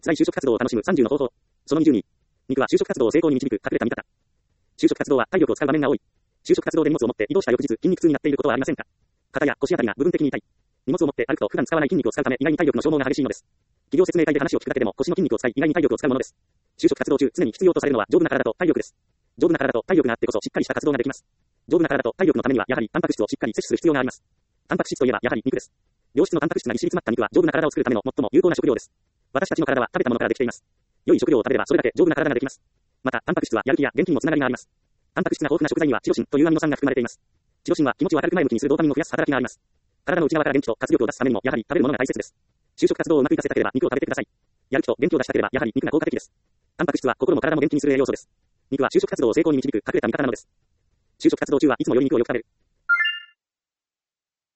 辛い就職活動を楽しむ30の方法。その22。肉は就職活動を成功に導く隠れた味方。就職活動は体力を使う場面が多い。就職活動で荷物を持って移動した翌日、筋肉痛になっていることはありませんか？肩や腰あたりが部分的に痛い。荷物を持って歩くと普段使わない筋肉を使うため意外に体力の消耗が激しいのです。企業説明会で話を聞くだけでも腰の筋肉を使い意外に体力を使うものです。就職活動中常に必要とされるのは丈夫な体と体力です。丈夫な体と体力があってこそしっかりした活動ができます。丈夫な体と体力のためにはやはりタンパク質をしっかり摂取する必要があります。タンパク質といえばやはり肉です。良質のタンパク質がぎっしり詰まった肉は丈夫な体を作るための最も有効な食料です。私たちの体は食べたものからできています。良い食料を食べればそれだけ丈夫な体ができます。またタンパク質はやる気や元気にもつながりがあります。タンパク質が豊富な食材にはチロシンというアミノ酸が含まれています。チロシンは気持ちを明るく前向きにするドーパミンを増やす働きがあります。体の内側から元気と活力を出すためにもやはり食べるものが大切です。就職活動をうまくいかせたければ肉を食べてください。やる気と元気を出したければやはり肉が効果的です。タンパク質は心も体も元気にする栄養素です。肉は就職活動を成功に導く隠れた味方なのです。就職活動中はいつも良い肉をよく食べる。